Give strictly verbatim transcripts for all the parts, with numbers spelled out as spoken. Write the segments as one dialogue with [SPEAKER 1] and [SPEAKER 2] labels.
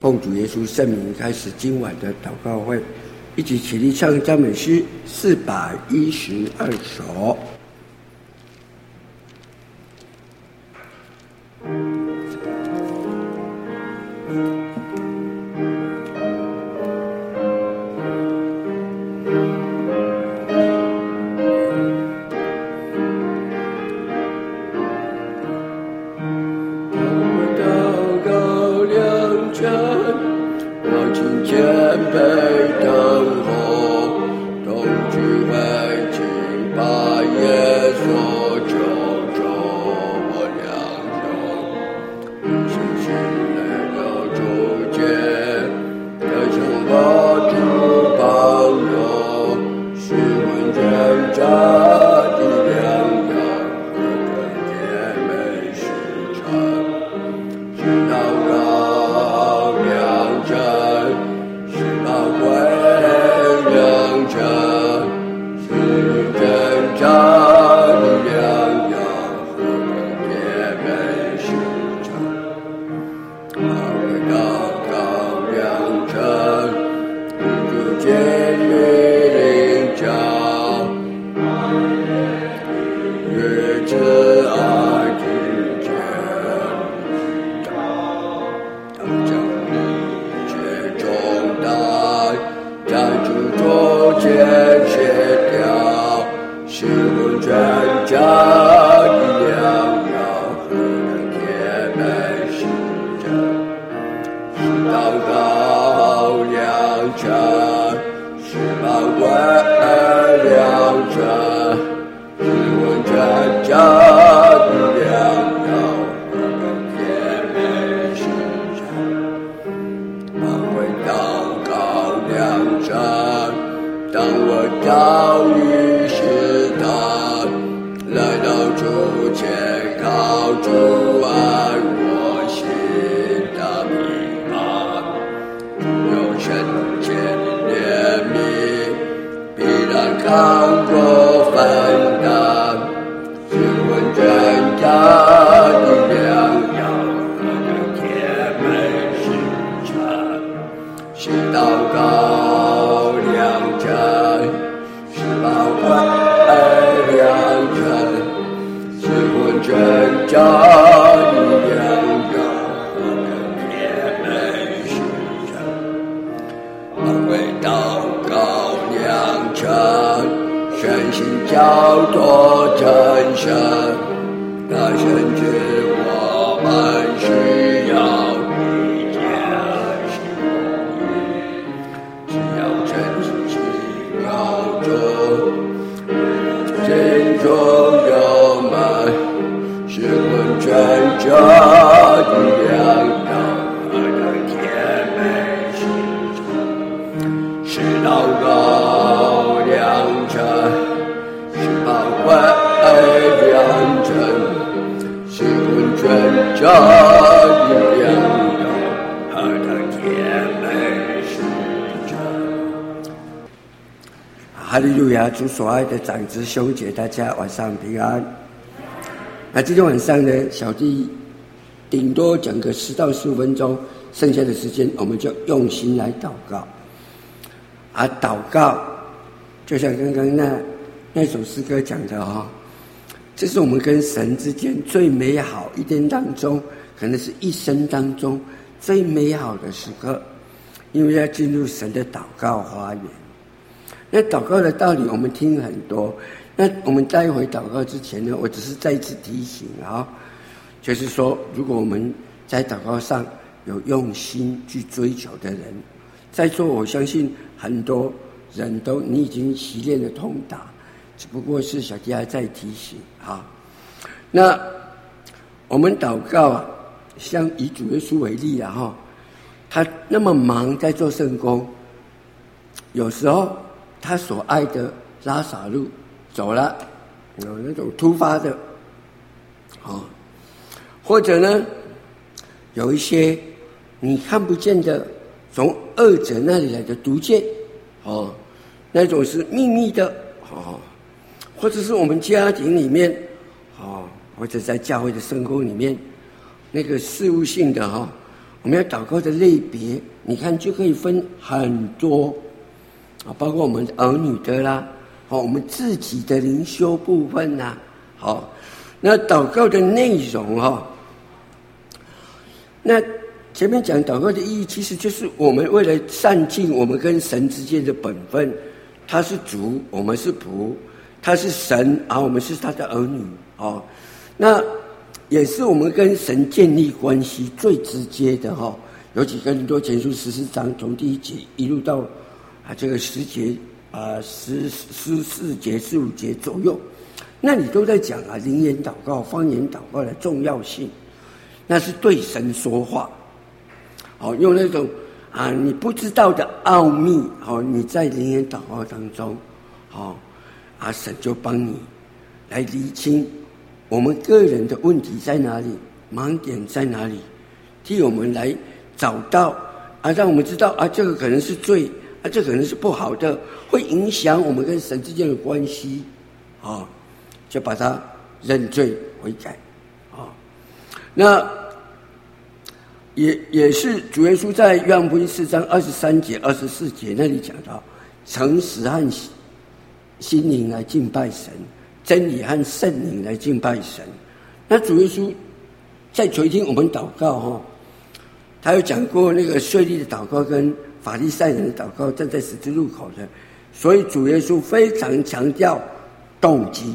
[SPEAKER 1] 奉主耶稣圣名开始今晚的祷告会，一起起立唱赞美诗四百一十二首。哈利路亚！主所爱的长子兄姐，大家晚上平安。那今天晚上呢，小弟顶多讲个十到十五分钟，剩下的时间我们就用心来祷告。啊，祷告就像刚刚那那首诗歌讲的哈、哦，这是我们跟神之间最美好一天当中，可能是一生当中最美好的时刻，因为要进入神的祷告花园。那祷告的道理我们听很多，那我们待会祷告之前呢，我只是再一次提醒啊，就是说，如果我们在祷告上有用心去追求的人，在座我相信很多人都你已经习练了通达，只不过是小弟还在提醒啊。那我们祷告啊，像以主耶稣为例啊哈，他那么忙在做圣工，有时候他所爱的拉撒路走了，有那种突发的，哦，或者呢，有一些你看不见的，从恶者那里来的毒箭，哦，那种是秘密的，哦，或者是我们家庭里面，哦，或者在教会的圣工里面，那个事务性的哈、哦， 我们要祷告的类别，你看就可以分很多啊，包括我们儿女的啦，好，我们自己的灵修部分啦，好，那祷告的内容哈，那前面讲祷告的意义，其实就是我们为了善尽我们跟神之间的本分，他是主，我们是仆，他是神，而我们是他的儿女哦，那也是我们跟神建立关系最直接的哈，尤其哥林多前书十四章从第一节一路到啊这个十节啊十十四节十五节左右，那你都在讲啊灵言祷告、方言祷告的重要性，那是对神说话，好用那种啊你不知道的奥秘，好你在灵言祷告当中，好啊神就帮你来厘清。我们个人的问题在哪里？盲点在哪里？替我们来找到啊，让我们知道啊，这个可能是罪啊，这可能是不好的，会影响我们跟神之间的关系啊，就把它认罪悔改啊。那也也是主耶稣在约翰福音四章二十三节、二十四节那里讲到，诚实和心灵来敬拜神。真理和圣灵来敬拜神。那主耶稣在垂听我们祷告哈，他有讲过那个税吏的祷告跟法利赛人的祷告，站在十字路口的，所以主耶稣非常强调动机。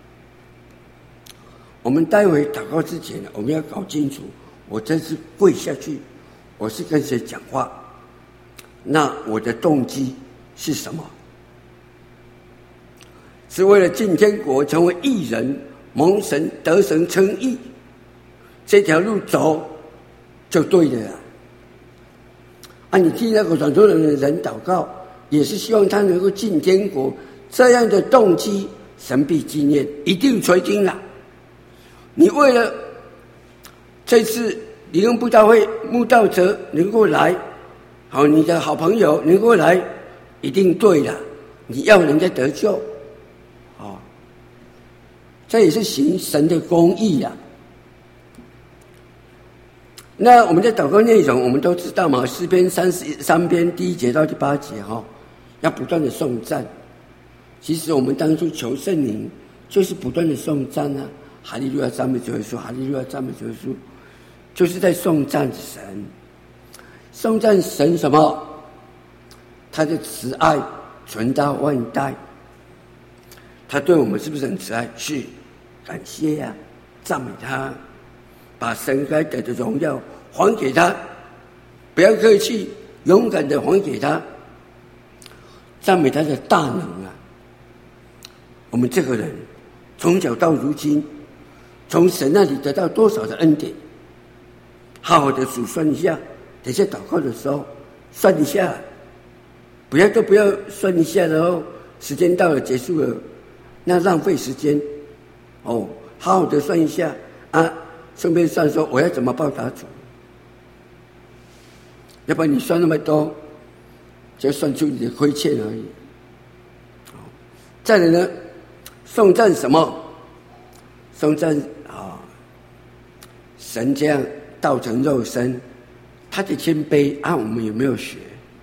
[SPEAKER 1] 我们待会祷告之前，我们要搞清楚，我这次跪下去，我是跟谁讲话？那我的动机是什么？是为了进天国，成为义人，蒙神得神称义，这条路走就对了啊！啊，你替那个传道人的人祷告，也是希望他能够进天国，这样的动机，神必纪念，一定垂听啦。你为了这次灵恩布道会慕道者能够来，好，你的好朋友能够来，一定对啦。你要人家得救。这也是行神的公义啊。那我们在祷告内容，我们都知道嘛，诗篇三十三篇第一节到第八节哈，要不断的颂赞。其实我们当初求圣灵，就是不断的颂赞啊，哈利路亚赞美主耶稣，哈利路亚赞美主耶稣，就是在颂赞神。颂赞神什么？他的慈爱存到万代。他对我们是不是很慈爱？是。感谢呀、啊，赞美他，把神该得的荣耀还给他，不要客气，勇敢的还给他，赞美他的大能啊！我们这个人从小到如今，从神那里得到多少的恩典？好好的数算一下，等一下祷告的时候算一下，不要都不要算一下，然后时间到了结束了，那浪费时间。哦，好好的算一下啊，顺便算说我要怎么报答主，要不然你算那么多，就算出你的亏欠而已。再来呢，颂赞什么？颂赞啊，神这样道成肉身，他的谦卑啊，我们有没有学？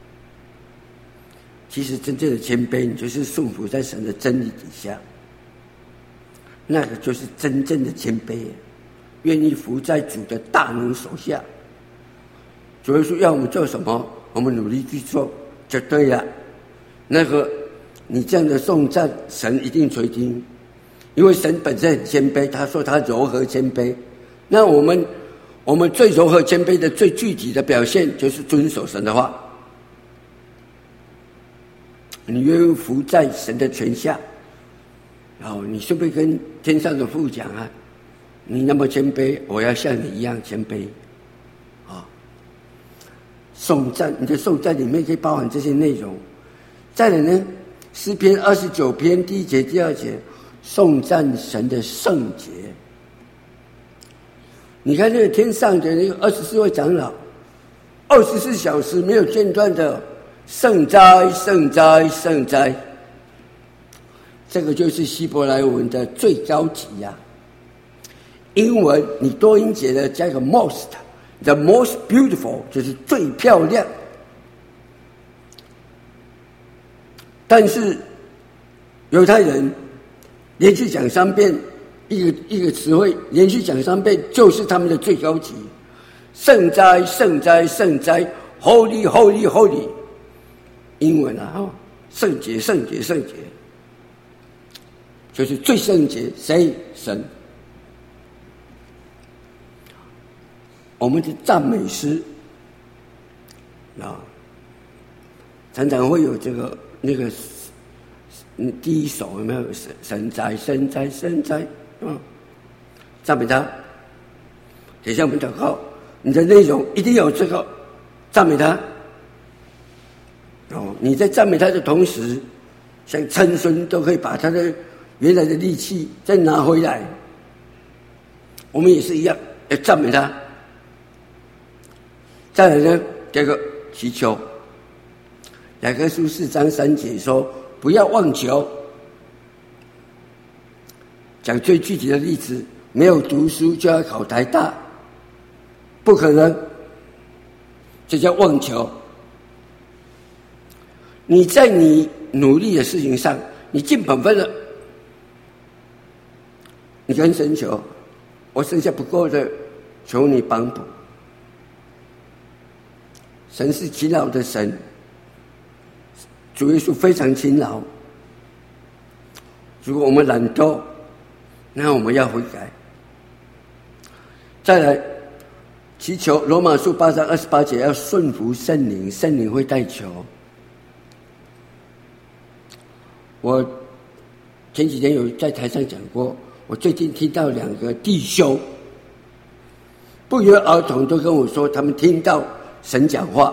[SPEAKER 1] 其实真正的谦卑，你就是顺服在神的真理底下。那个就是真正的谦卑，愿意服在主的大能手下。主耶稣要我们做什么，我们努力去做就对了。那个你这样的颂赞，神一定垂听，因为神本身很谦卑，他说他柔和谦卑。那我们我们最柔和谦卑的最具体的表现，就是遵守神的话。你愿意服在神的权下。哦，你是不是跟天上的父讲啊？你那么谦卑，我要像你一样谦卑。啊、哦，颂赞，你的颂赞里面可以包含这些内容。再来呢，诗篇二十九篇第一节、第二节，颂赞神的圣洁。你看那个天上的那个二十四位长老，二十四小时没有间断的圣哉、圣哉、圣哉。这个就是希伯来文的最高级呀、啊。英文你多音节的加个 most， ，the most beautiful 就是最漂亮。但是犹太人连续讲三遍一个一个词汇，连续讲三遍就是他们的最高级。圣哉，圣哉，圣哉 ，Holy Holy Holy， 英文啊，哦，圣洁，圣洁，圣洁，就是最圣洁，谁？神。我们的赞美诗啊，常常会有这个那个，嗯，第一首有没有神神哉神哉神哉啊？赞美他。等一下我们祷告，你的内容一定有这个赞美他。哦，你在赞美他的同时，像参孙都可以把他的原来的力气再拿回来。我们也是一样，要赞美他。再来呢，第二个祈求。雅各书四章三节说：“不要妄求。”讲最具体的例子，没有读书就要考台大，不可能，这叫妄求。你在你努力的事情上，你尽本分了，你跟神求，我剩下不够的，求你帮补。神是勤劳的神，主耶稣非常勤劳。如果我们懒惰，那我们要悔改。再来祈求，罗马书八章二十八节要顺服圣灵，圣灵会带球。我前几天有在台上讲过，我最近听到两个弟兄不约而同都跟我说，他们听到神讲话。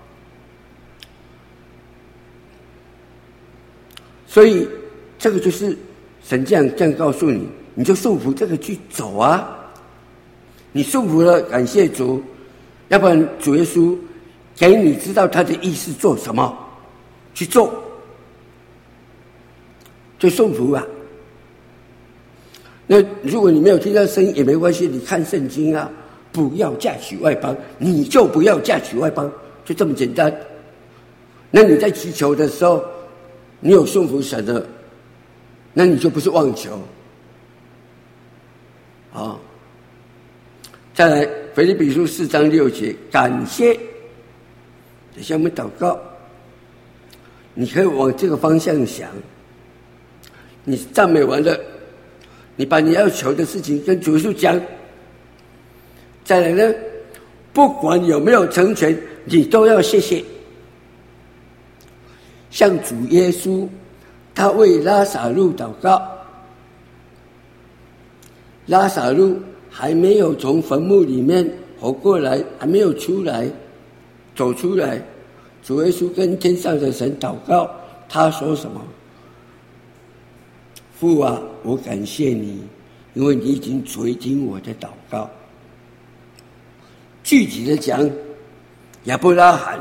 [SPEAKER 1] 所以这个就是神这样这样告诉你，你就顺服这个去走啊。你顺服了，感谢主，要不然主耶稣给你知道他的意思做什么，去做，就顺服啊。那如果你没有听到声音也没关系，你看圣经啊，不要嫁娶外邦，你就不要嫁娶外邦，就这么简单。那你在祈求的时候，你有顺服神的，那你就不是妄求啊。再来腓立比书四章六节，感谢。等下我们祷告，你可以往这个方向想。你赞美完了，你把你要求的事情跟主耶稣讲。再来呢，不管有没有成全，你都要谢谢。像主耶稣，他为拉撒路祷告，拉撒路还没有从坟墓里面活过来，还没有出来，走出来，主耶稣跟天上的神祷告，他说什么？父啊，我感谢你，因为你已经垂听我的祷告。具体的讲，亚伯拉罕，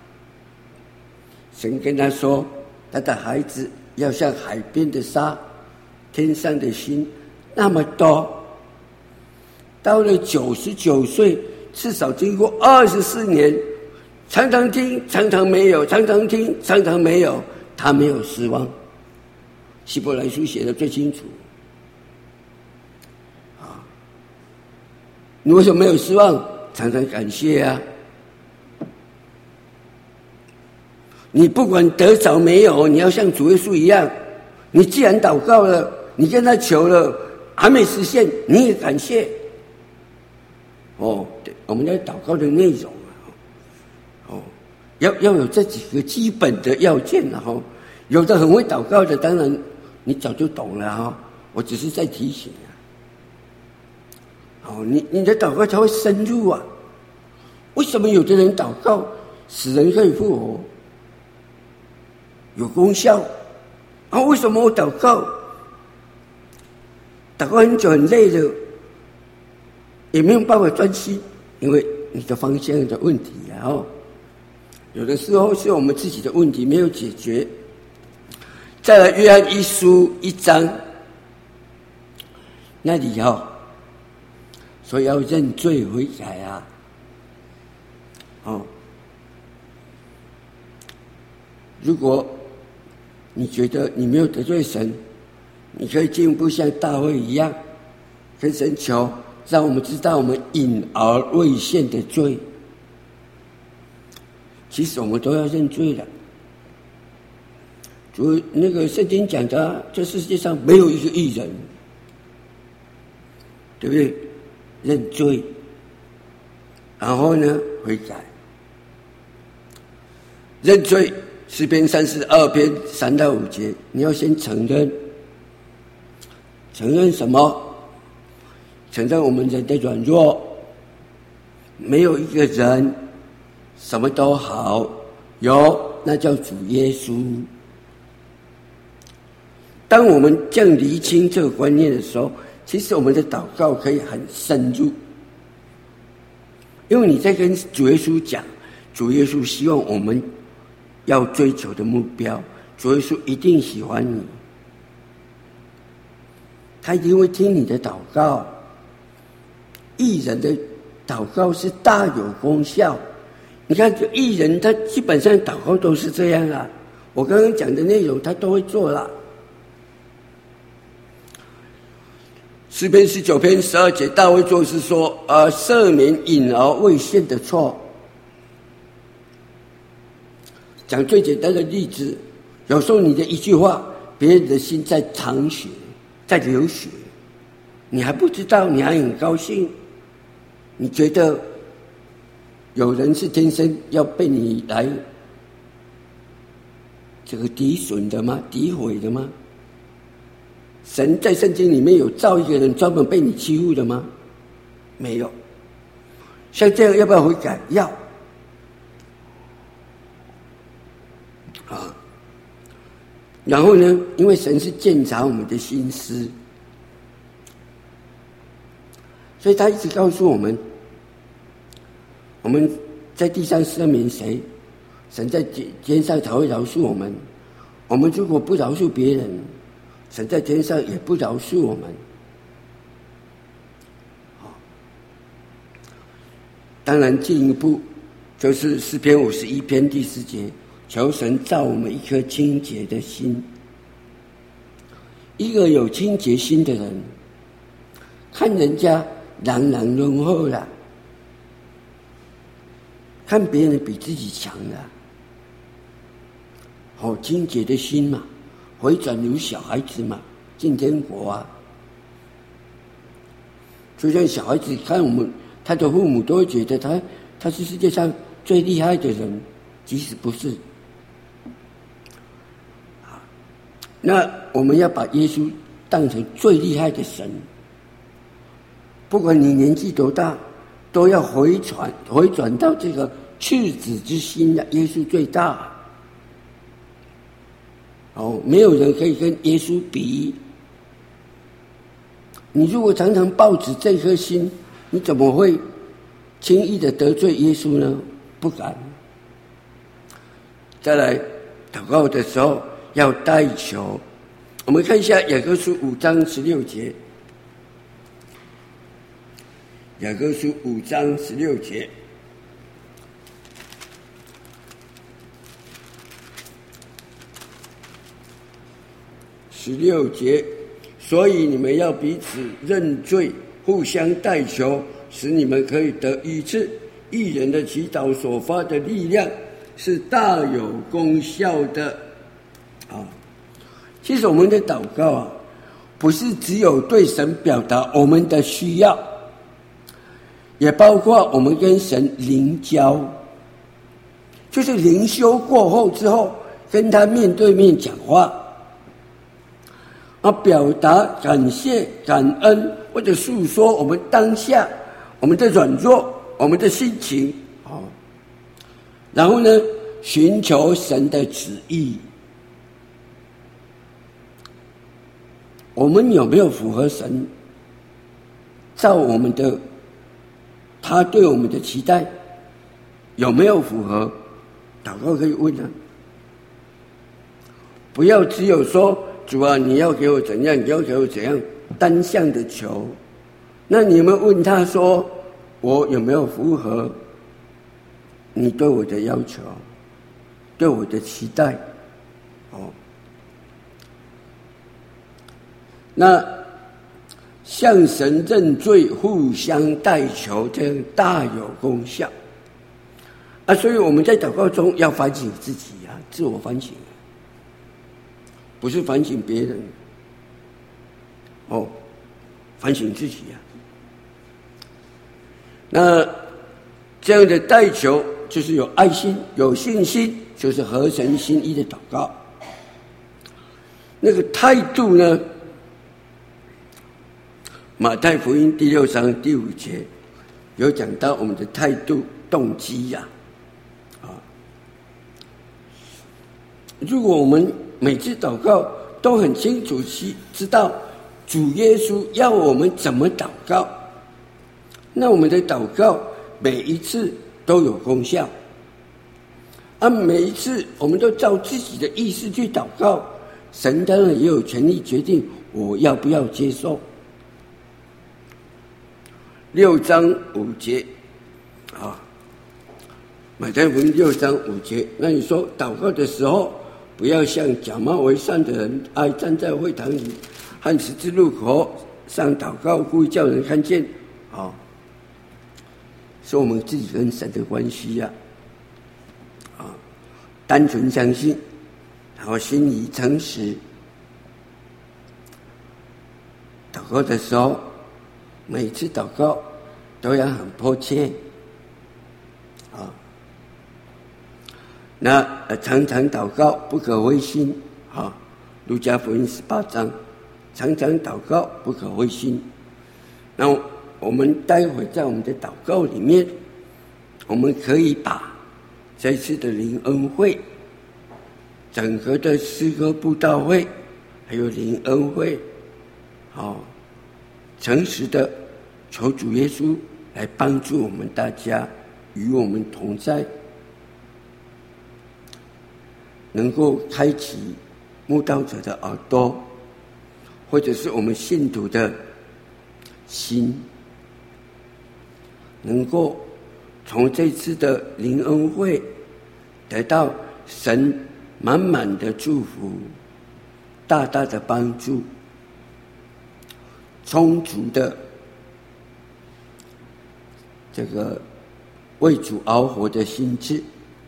[SPEAKER 1] 神跟他说，他的孩子要像海边的沙，天上的星那么多。到了九十九岁，至少经过二十四年，常常听，常常没有，常常听，常常没有，他没有失望。希伯来书写的最清楚啊！你为什么没有失望？常常感谢啊！你不管得着没有，你要像主耶稣一样，你既然祷告了，你跟他求了，还没实现，你也感谢。哦，对，我们在祷告的内容啊，哦，要要有这几个基本的要件啊，哈，有的很会祷告的，当然你早就懂了哈，我只是在提醒啊。哦，你你的祷告才会深入啊。为什么有的人祷告死人可以复活，有功效啊？为什么我祷告祷告很久很累的？也没有办法专心，因为你的方向的问题啊，哦，有的时候是我们自己的问题没有解决。再来约翰一书一章那里哦，所以要认罪悔改啊， 哦，如果你觉得你没有得罪神，你可以进一步像大卫一样，跟神求，让我们知道我们隐而未现的罪。其实我们都要认罪了。主那个圣经讲的，这世界上没有一个义人，对不对？认罪，然后呢悔改。认罪，诗篇三十二篇三到五节，你要先承认，承认什么？承认我们人的软弱，没有一个人什么都好，有那叫主耶稣。当我们这样厘清这个观念的时候，其实我们的祷告可以很深入，因为你在跟主耶稣讲，主耶稣希望我们要追求的目标，主耶稣一定喜欢你，他一定会听你的祷告。义人的祷告是大有功效。你看，这义人他基本上祷告都是这样啊，我刚刚讲的内容他都会做了。诗篇十九篇十二节，大卫作诗说：“呃，赦免隐而未现的错。”讲最简单的例子，有时候你的一句话，别人的心在淌血，在流血，你还不知道，你还很高兴，你觉得有人是天生要被你来这个诋损的吗？诋毁的吗？神在圣经里面有造一个人专门被你欺负的吗？没有。像这样要不要悔改？要。啊，然后呢，因为神是鉴察我们的心思，所以他一直告诉我们，我们在地上赦免谁，神在天上才会饶恕我们。我们如果不饶恕别人，神在天上也不饶恕我们。当然进一步就是诗篇五十一篇第四节，求神造我们一颗清洁的心。一个有清洁心的人，看人家人人润厚啦，看别人比自己强啦，好、哦、清洁的心嘛，回转如小孩子嘛，进天国啊。就像小孩子看我们，他的父母都会觉得他他是世界上最厉害的人，即使不是。那我们要把耶稣当成最厉害的神，不管你年纪多大，都要回转回转到这个赤子之心的耶稣最大。哦，没有人可以跟耶稣比。你如果常常抱着这颗心，你怎么会轻易的得罪耶稣呢？不敢。再来祷告的时候要代求，我们看一下雅各书五章十六节。雅各书五章十六节，十六节，所以你们要彼此认罪，互相代求，使你们可以得医治。义人的祈祷所发的力量是大有功效的。啊，其实我们的祷告啊，不是只有对神表达我们的需要，也包括我们跟神灵交，就是灵修过后之后，跟他面对面讲话，啊，表达感谢、感恩，或者诉说我们当下我们的软弱、我们的心情，哦，然后呢，寻求神的旨意。我们有没有符合神照我们的他对我们的期待？有没有符合？祷告可以问啊，不要只有说主啊，你要给我怎样，你要给我怎样，单向的求。那你们问他说我有没有符合？ 你对我的要求，对我的期待，哦，那向神认罪，互相代求，这样大有功效啊！所以我们在祷告中要反省自己啊，自我反省，不是反省别人，哦，反省自己啊。那这样的代求就是有爱心、有信心，就是合神心意的祷告。那个态度呢？马太福音第六章第五节有讲到我们的态度、动机呀、啊，啊，如果我们每次祷告都很清楚知道主耶稣要我们怎么祷告，那我们的祷告每一次都有功效，啊，每一次我们都照自己的意思去祷告，神当然也有权利决定我要不要接受。六章五节，啊，马太福音六章五节。那你说祷告的时候，不要像假冒为善的人，爱站在会堂里和十字路口上祷告，故意叫人看见。啊，是我们自己跟神的关系呀、啊，啊，单纯相信，然后心里诚实。祷告的时候，每次祷告都要很迫切，啊，那呃常常祷告不可灰心，啊，路加福音十八章，常常祷告不可灰心。那我们待会在我们的祷告里面，我们可以把这次的灵恩会、整个的诗歌布道会，还有灵恩会，好，诚实的求主耶稣来帮助我们大家，与我们同在，能够开启慕道者的耳朵，或者是我们信徒的心，能够从这次的灵恩会得到神满满的祝福，大大的帮助，充足的这个为主熬活的心志，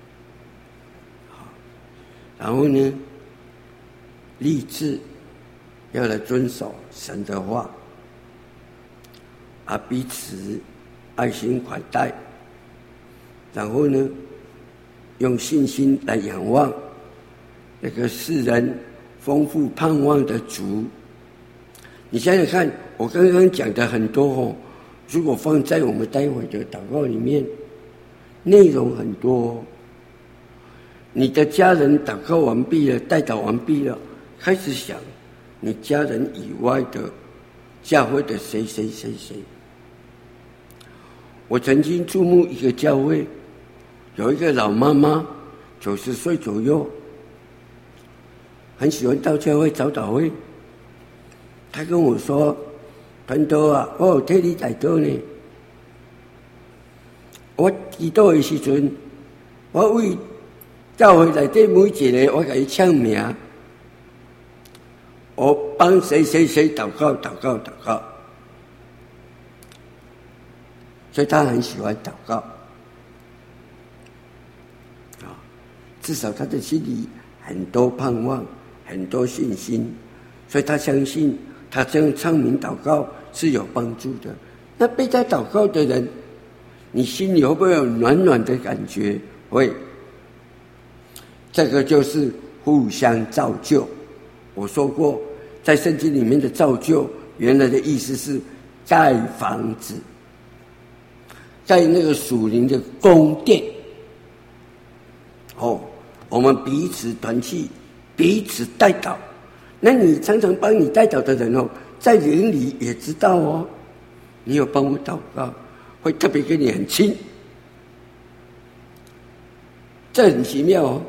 [SPEAKER 1] 然后呢，立志要来遵守神的话，啊，彼此爱心款待，然后呢，用信心来仰望那个世人丰富盼望的主。你想想看，我刚刚讲的很多哦，如果放在我们待会的祷告里面，内容很多哦。你的家人祷告完毕了，代祷完毕了，开始想你家人以外的教会的谁谁谁谁。我曾经注目一个教会，有一个老妈妈，九十岁左右，很喜欢到教会早祷会。他跟我说：“潘多啊，我有替你代祷呢。我祈祷的时阵，我为教会内底每一个，我给他唱名，我帮谁谁谁祷告，祷告，祷告。所以他很喜欢祷告，啊，至少他的心里很多盼望，很多信心，所以他相信。”他这样唱名祷告是有帮助的。那被他祷告的人，你心里会不会有暖暖的感觉？会。这个就是互相造就。我说过，在圣经里面的造就，原来的意思是盖房子，盖那个属灵的宫殿。哦，我们彼此团契，彼此代祷。那你常常帮你代祷的人哦，在灵里也知道哦，你有帮我祷告，会特别跟你很亲，这很奇妙哦。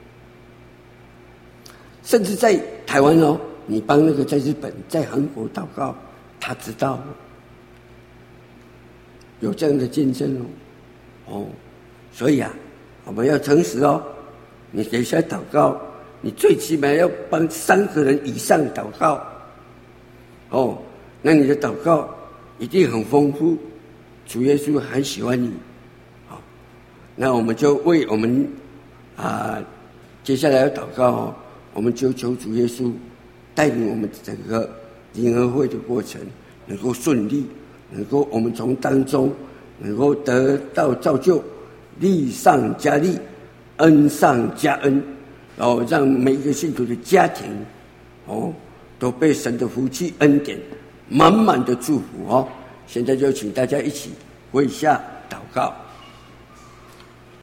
[SPEAKER 1] 甚至在台湾哦，你帮那个在日本、在韩国祷告，他知道哦，有这样的见证哦。哦，所以啊， 我们要诚实哦。你等一下祷告，你最起码要帮三个人以上祷告，哦，那你的祷告一定很丰富，主耶稣很喜欢你。好，那我们就为我们啊、呃、接下来要祷告哦，我们就求主耶稣带领我们整个联合会的过程能够顺利，能够我们从当中能够得到造就，利上加利，恩上加恩，然后让每一个信徒的家庭哦都被神的福气恩典满满的祝福哦。现在就请大家一起跪下祷告。